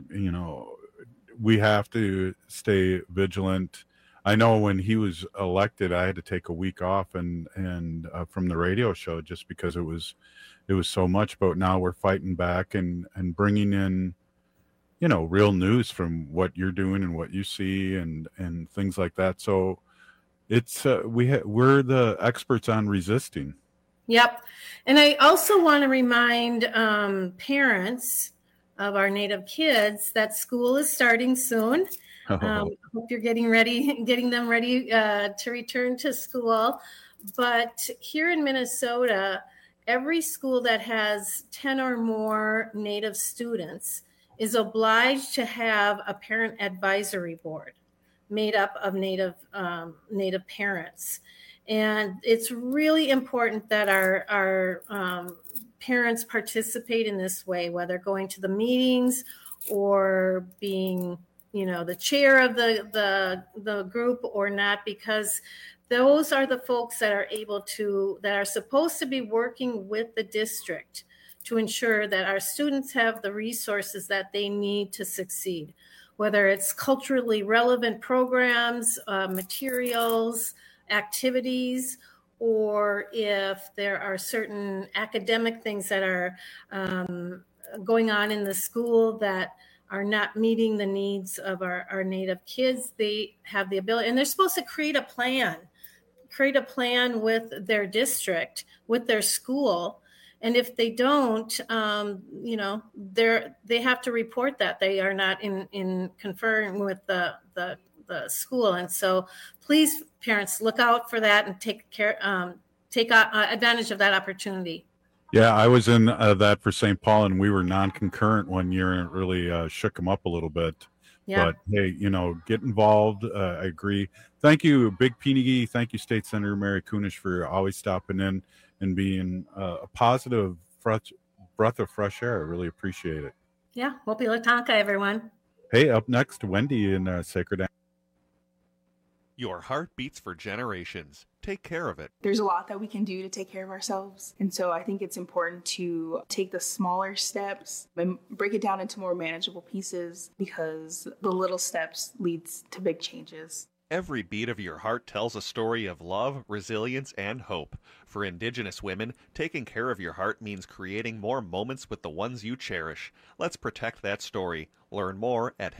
we have to stay vigilant. I know when he was elected, I had to take a week off and from the radio show just because it was so much. But now we're fighting back and bringing in, real news from what you're doing and what you see and things like that. So it's we're the experts on resisting. Yep. And I also want to remind parents of our Native kids that school is starting soon. Hope you're getting them ready to return to school. But here in Minnesota, every school that has 10 or more Native students is obliged to have a parent advisory board made up of Native parents. And it's really important that our parents participate in this way, whether going to the meetings or being, the chair of the group or not, because those are the folks that are supposed to be working with the district to ensure that our students have the resources that they need to succeed, whether it's culturally relevant programs, materials, activities, or if there are certain academic things that are going on in the school that are not meeting the needs of our Native kids. They have the ability, and they're supposed to create a plan with their district, with their school. And if they don't, they have to report that they are not in conferring with the school. And so please, parents, look out for that and take advantage of that opportunity. Yeah, I was in that for St. Paul, and we were non-concurrent one year, and it really shook them up a little bit. Yeah. But hey, get involved. I agree. Thank you, Big Pinigi. Thank you, State Senator Mary Kunesh, for always stopping in and being a positive breath of fresh air. I really appreciate it. Yeah, Wopi Latanka, everyone. Hey, up next, Wendy in Sacred. Your heart beats for generations. Take care of it. There's a lot that we can do to take care of ourselves. And so I think it's important to take the smaller steps and break it down into more manageable pieces, because the little steps leads to big changes. Every beat of your heart tells a story of love, resilience, and hope. For Indigenous women, taking care of your heart means creating more moments with the ones you cherish. Let's protect that story. Learn more at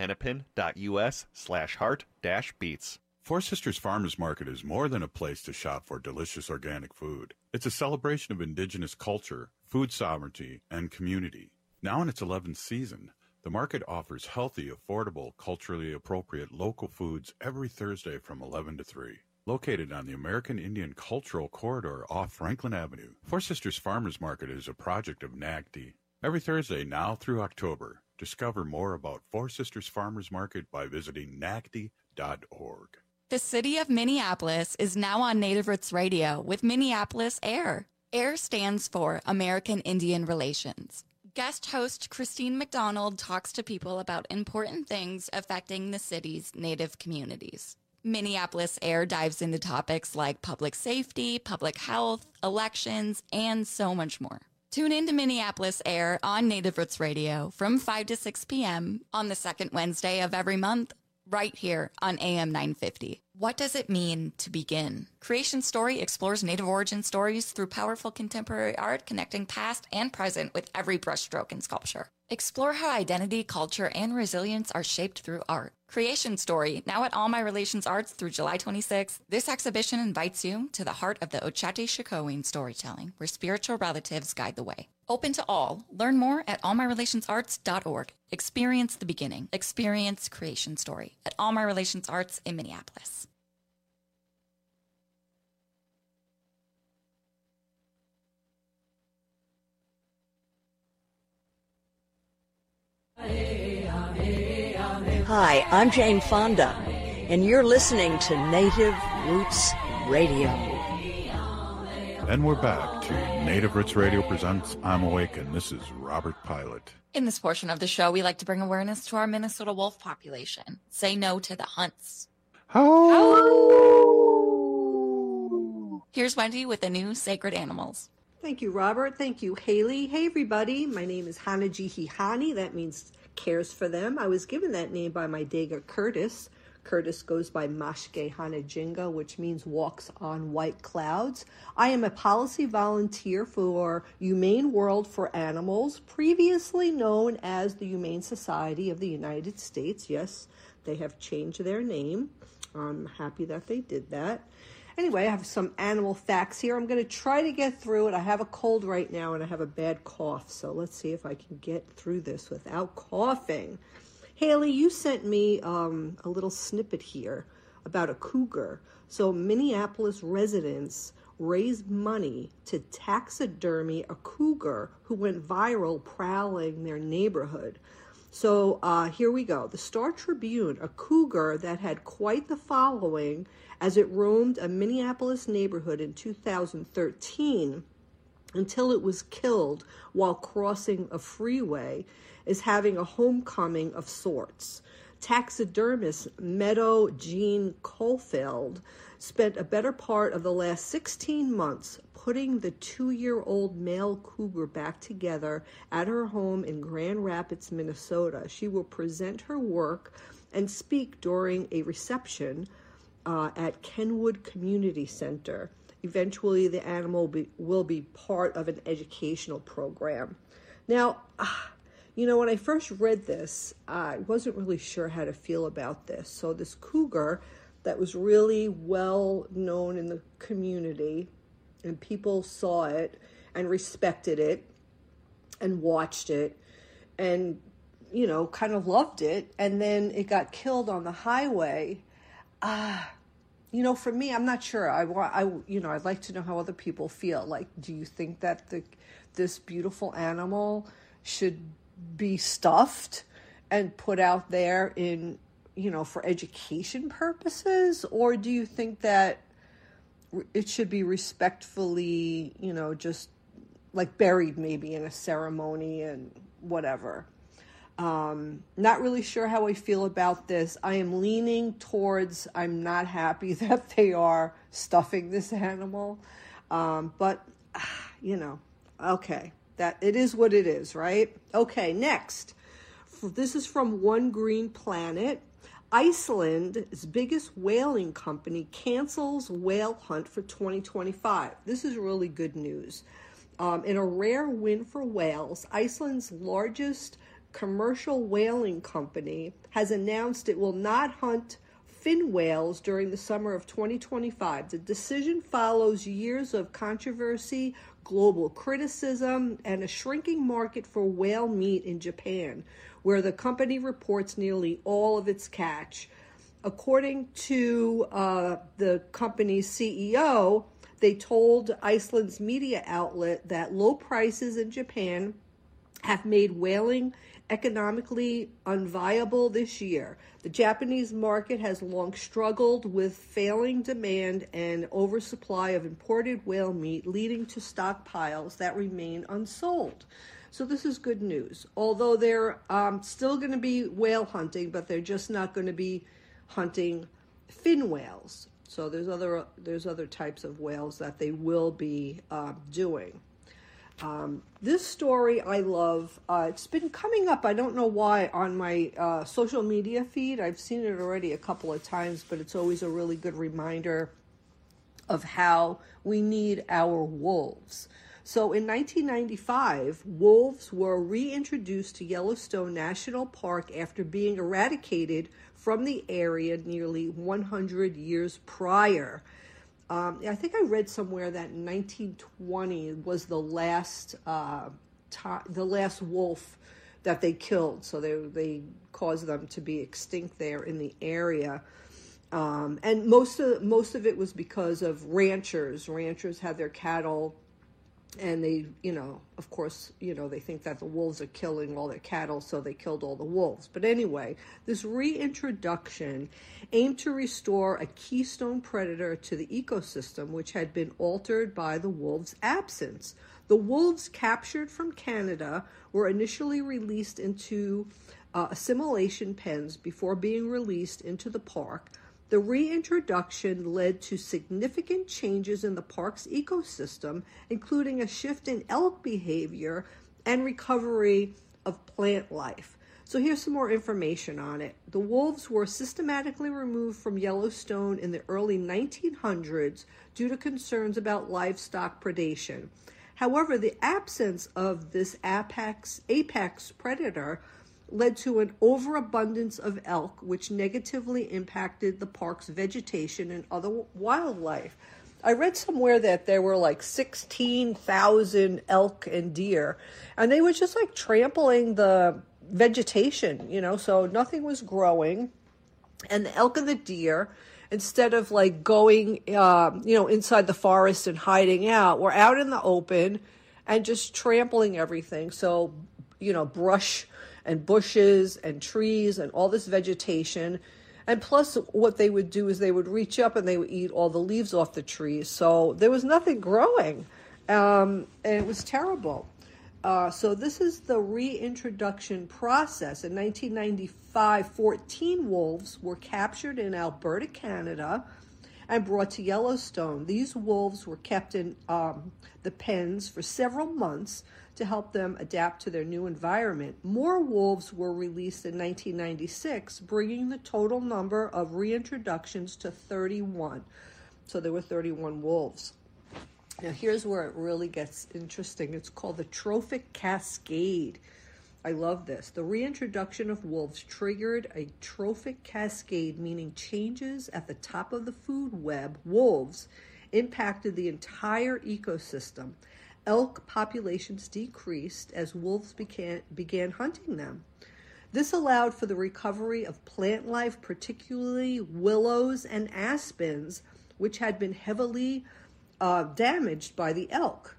hennepin.us/heart-beats. Four Sisters Farmers Market is more than a place to shop for delicious organic food. It's a celebration of Indigenous culture, food sovereignty, and community. Now in its 11th season, the market offers healthy, affordable, culturally appropriate local foods every Thursday from 11 to 3. Located on the American Indian Cultural Corridor off Franklin Avenue, Four Sisters Farmers Market is a project of NAGD. Every Thursday now through October, discover more about Four Sisters Farmers Market by visiting nagd.org. The city of Minneapolis is now on Native Roots Radio with Minneapolis AIR. AIR stands for American Indian Relations. Guest host Christine McDonald talks to people about important things affecting the city's Native communities. Minneapolis AIR dives into topics like public safety, public health, elections, and so much more. Tune in to Minneapolis AIR on Native Roots Radio from 5 to 6 p.m. on the second Wednesday of every month, right here on AM 950. What does it mean to begin? Creation Story explores Native origin stories through powerful contemporary art, connecting past and present with every brushstroke in sculpture. Explore how identity, culture, and resilience are shaped through art. Creation Story, now at All My Relations Arts through July 26th. This exhibition invites you to the heart of the Ochate-Shikowin storytelling, where spiritual relatives guide the way. Open to all. Learn more at allmyrelationsarts.org. Experience the beginning. Experience Creation Story at All My Relations Arts in Minneapolis. Hi, I'm Jane Fonda, and you're listening to Native Roots Radio. And we're back to Native Roots Radio presents I'm Awake, and this is Robert Pilot. In this portion of the show, we like to bring awareness to our Minnesota wolf population. Say no to the hunts. Here's Wendy with the new Sacred Animals. Thank you, Robert. Thank you, Haley. Hey, everybody. My name is Hanajihihani. That means cares for them. I was given that name by my Dega Curtis. Curtis goes by Mashke Hanajinga, which means walks on white clouds. I am a policy volunteer for Humane World for Animals, previously known as the Humane Society of the United States. Yes, they have changed their name. I'm happy that they did that. Anyway, I have some animal facts here. I'm going to try to get through it. I have a cold right now and I have a bad cough, so let's see if I can get through this without coughing. Haley, you sent me a little snippet here about a cougar. So Minneapolis residents raised money to taxidermy a cougar who went viral prowling their neighborhood. So here we go. The Star Tribune, a cougar that had quite the following as it roamed a Minneapolis neighborhood in 2013 until it was killed while crossing a freeway, is having a homecoming of sorts. Taxidermist Meadow Jean Colfeld spent a better part of the last 16 months putting the 2-year-old male cougar back together at her home in Grand Rapids, Minnesota. She will present her work and speak during a reception at Kenwood Community Center. Eventually, the animal will be part of an educational program. Now, you know, when I first read this, I wasn't really sure how to feel about this. So this cougar that was really well known in the community, and people saw it and respected it and watched it and, you know, kind of loved it. And then it got killed on the highway. You know, for me, I'm not sure. I'd like to know how other people feel. Like, do you think that this beautiful animal should be stuffed and put out there in, you know, for education purposes? Or do you think that it should be respectfully, you know, just like buried maybe in a ceremony and whatever? Not really sure how I feel about this. I am leaning towards I'm not happy that they are stuffing this animal. But, you know, okay. That it is what it is, right? Okay, next. This is from One Green Planet. Iceland's biggest whaling company cancels whale hunt for 2025. This is really good news. In a rare win for whales, Iceland's largest commercial whaling company has announced it will not hunt fin whales during the summer of 2025. The decision follows years of controversy, global criticism, and a shrinking market for whale meat in Japan, where the company reports nearly all of its catch. According to the company's CEO, they told Iceland's media outlet that low prices in Japan have made whaling economically unviable this year. The Japanese market has long struggled with failing demand and oversupply of imported whale meat, leading to stockpiles that remain unsold. So this is good news. Although they're still going to be whale hunting, but they're just not going to be hunting fin whales. So there's other types of whales that they will be doing. This story I love. It's been coming up, I don't know why, on my social media feed. I've seen it already a couple of times, but it's always a really good reminder of how we need our wolves. So in 1995, wolves were reintroduced to Yellowstone National Park after being eradicated from the area nearly 100 years prior. I think I read somewhere that in 1920 was the last wolf that they killed. So they caused them to be extinct there in the area. And most of it was because of ranchers. Ranchers had their cattle And they, of course, they think that the wolves are killing all their cattle, so they killed all the wolves. But anyway, this reintroduction aimed to restore a keystone predator to the ecosystem, which had been altered by the wolves' absence. The wolves captured from Canada were initially released into assimilation pens before being released into the park. The reintroduction led to significant changes in the park's ecosystem, including a shift in elk behavior and recovery of plant life. So here's some more information on it. The wolves were systematically removed from Yellowstone in the early 1900s due to concerns about livestock predation. However, the absence of this apex predator led to an overabundance of elk, which negatively impacted the park's vegetation and other wildlife. I read somewhere that there were like 16,000 elk and deer, and they were just like trampling the vegetation, so nothing was growing. And the elk and the deer, instead of like going, inside the forest and hiding out, were out in the open and just trampling everything. So, brush and bushes and trees and all this vegetation. And plus what they would do is they would reach up and they would eat all the leaves off the trees. So there was nothing growing, and it was terrible. So this is the reintroduction process. In 1995, 14 wolves were captured in Alberta, Canada, and brought to Yellowstone. These wolves were kept in the pens for several months to help them adapt to their new environment. More wolves were released in 1996, bringing the total number of reintroductions to 31. So there were 31 wolves. Now here's where it really gets interesting. It's called the trophic cascade. I love this. The reintroduction of wolves triggered a trophic cascade, meaning changes at the top of the food web. Wolves impacted the entire ecosystem. Elk populations decreased as wolves began hunting them. This allowed for the recovery of plant life, particularly willows and aspens, which had been heavily damaged by the elk.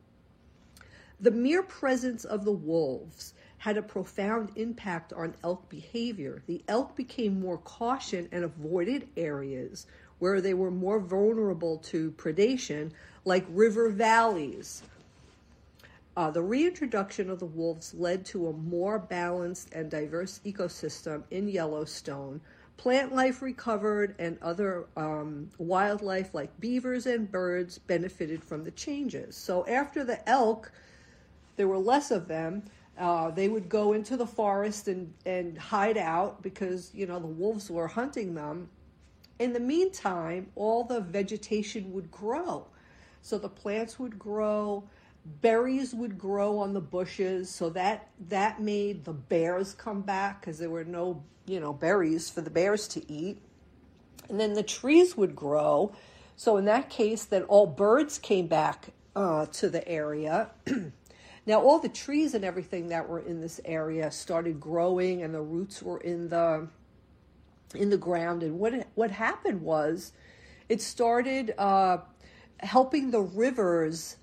The mere presence of the wolves had a profound impact on elk behavior. The elk became more cautious and avoided areas where they were more vulnerable to predation, like river valleys. The reintroduction of the wolves led to a more balanced and diverse ecosystem in Yellowstone. Plant life recovered, and other wildlife like beavers and birds benefited from the changes. So after the elk, there were less of them. They would go into the forest and hide out because, the wolves were hunting them. In the meantime, all the vegetation would grow. So the plants would grow, berries would grow on the bushes, so that made the bears come back because there were no, berries for the bears to eat. And then the trees would grow. So in that case, then all birds came back to the area. Now, all the trees and everything that were in this area started growing, and the roots were in the ground. And what happened was, it started helping the rivers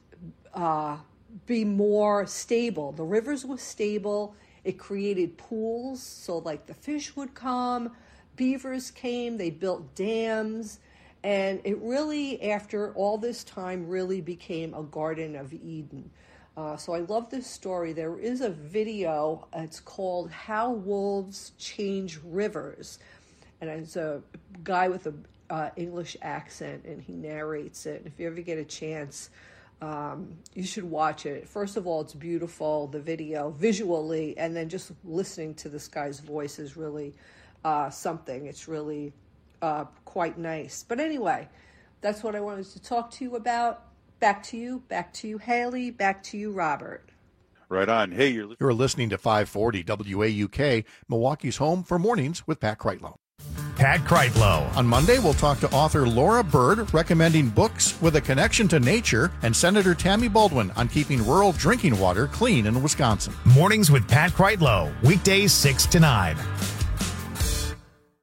be more stable. The rivers were stable. It created pools, so like the fish would come, beavers came, they built dams, and it really, after all this time, really became a Garden of Eden. So I love this story. There is a video, it's called How Wolves Change Rivers, and it's a guy with an English accent, and he narrates it. If you ever get a chance, you should watch it. First of all, it's beautiful, the video, visually, and then just listening to this guy's voice is really something. It's really quite nice. But anyway, that's what I wanted to talk to you about. Back to you, Haley, back to you, Robert. Right on. Hey, you're listening to 540 WAUK, Milwaukee's home for mornings with Pat Kreitlow. Pat Kreitlow. On Monday, we'll talk to author Laura Bird, recommending books with a connection to nature, and Senator Tammy Baldwin on keeping rural drinking water clean in Wisconsin. Mornings with Pat Kreitlow, weekdays 6 to 9.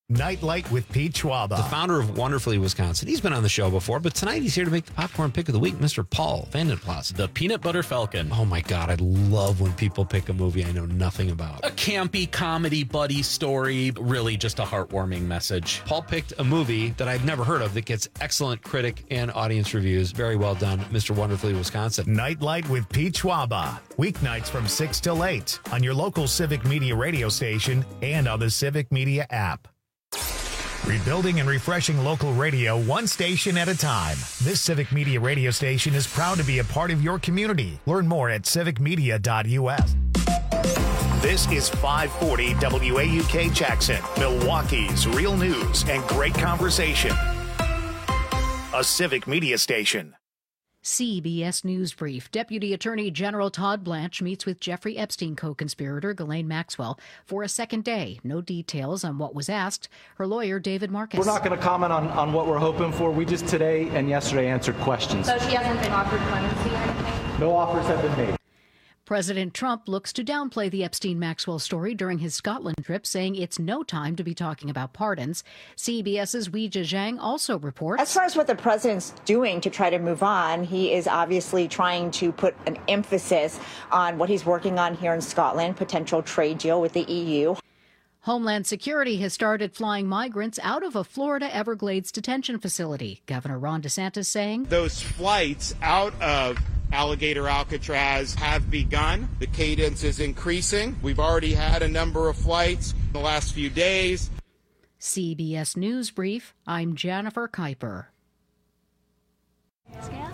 Nightlight with Pete Schwaba. The founder of Wonderfully Wisconsin. He's been on the show before, but tonight he's here to make the popcorn pick of the week, Mr. Paul Vandenplas. The Peanut Butter Falcon. Oh my God, I love when people pick a movie I know nothing about. A campy comedy buddy story, really just a heartwarming message. Paul picked a movie that I've never heard of that gets excellent critic and audience reviews. Very well done, Mr. Wonderfully Wisconsin. Nightlight with Pete Schwaba. Weeknights from 6 till 8 on your local Civic Media radio station and on the Civic Media app. Rebuilding and refreshing local radio one station at a time. This Civic Media radio station is proud to be a part of your community. Learn more at civicmedia.us. This is 540 WAUK Jackson, Milwaukee's real news and great conversation. A Civic Media station. CBS News Brief. Deputy Attorney General Todd Blanche meets with Jeffrey Epstein co-conspirator Ghislaine Maxwell for a second day. No details on what was asked. Her lawyer, David Marcus. We're not going to comment on what we're hoping for. We just today and yesterday answered questions. So she hasn't been offered clemency or anything? No offers have been made. President Trump looks to downplay the Epstein-Maxwell story during his Scotland trip, saying it's no time to be talking about pardons. CBS's Weijia Zhang also reports. As far as what the president's doing to try to move on, he is obviously trying to put an emphasis on what he's working on here in Scotland, potential trade deal with the EU. Homeland Security has started flying migrants out of a Florida Everglades detention facility. Governor Ron DeSantis saying those flights out of Alligator Alcatraz have begun. The cadence is increasing. We've already had a number of flights in the last few days. CBS News Brief, I'm Jennifer Kuiper.